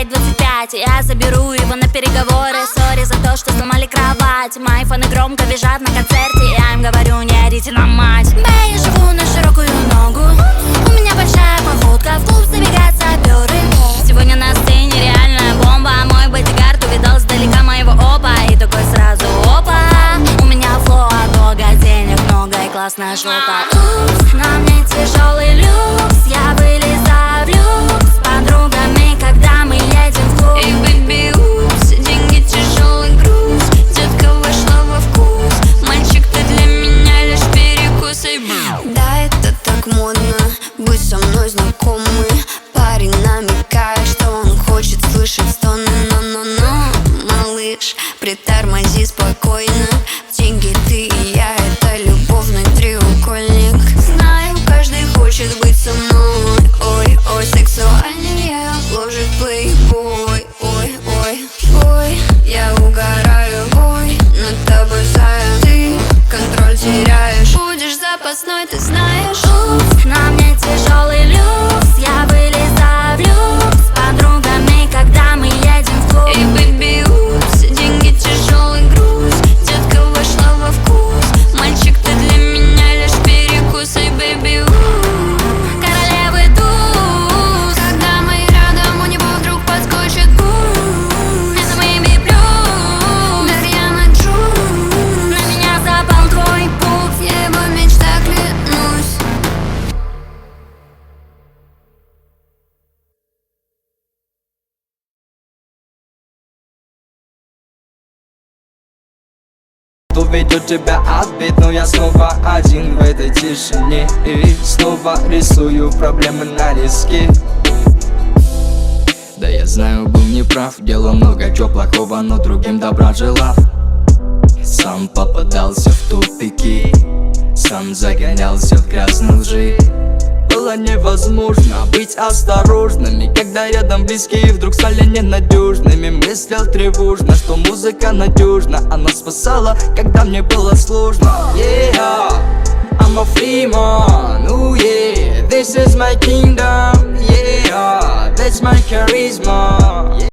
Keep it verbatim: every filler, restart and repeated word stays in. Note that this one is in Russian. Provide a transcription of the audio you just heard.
двадцать пять, я заберу его на переговоры. Сори за то, что сломали кровать. Мои фаны громко визжат на концерте. Я им говорю, не орите на мать. Бэй, я живу на широкую ногу. У меня большая походка, в клуб забегают саперы. Сегодня на сцене реальная бомба. Мой бодигард увидал сдалека моего опа. И такой сразу опа. У меня флоу от бога, денег много и классная жопа. Упс, на мне тяжелый люкс. Я вылезаю в люкс с подругами, когда мы едем в клуб. Эй, бэйби, упс, деньги тяжелый груз. Детка вошла во вкус. Мальчик, ты для меня лишь перекус. Эй, да, это так модно быть со мной знакомым. Парень намекает, что он хочет слышать стоны. Но-но-но, малыш, притормози спокойно. Деньги, ты и я, это любовный треугольник. Знаю, каждый хочет быть со мной. Ой, ой, сексуальнее ложит плейбой. Ой, ой, ой, я угораю. Ой, над тобой зая. Ты контроль теряешь. Будешь запасной, ты знаешь. Упс, на мне тяжелый люкс. Я вылезаю в люкс с подругами, когда мы едем в клуб. Эй, бэйби, упс, деньги тяжелый груз. Детка вошла во вкус. Мальчик, ты для меня лишь перекус. Эй, бэйби, королевы туз. когда мы рядом, у него вдруг подскочит пульс. Это Baby Blues. Дарьяна Джуз. На меня запал твой пуп. Я его мечта, клянусь. Уведет тебя отбит, но я снова один в этой тишине. И снова рисую проблемы на риске. Да я знаю, был неправ, делал много чего плохого, но другим добра желал. Сам попадался в тупики, сам загонялся в грязные лжи. Было невозможно быть осторожными, когда рядом близкие вдруг стали ненадежными. Мыслил тревожно, что музыка надежна. Она спасала, когда мне было сложно. Yeah, I'm a free man, ooh yeah. This is my kingdom, yeah. That's my charisma.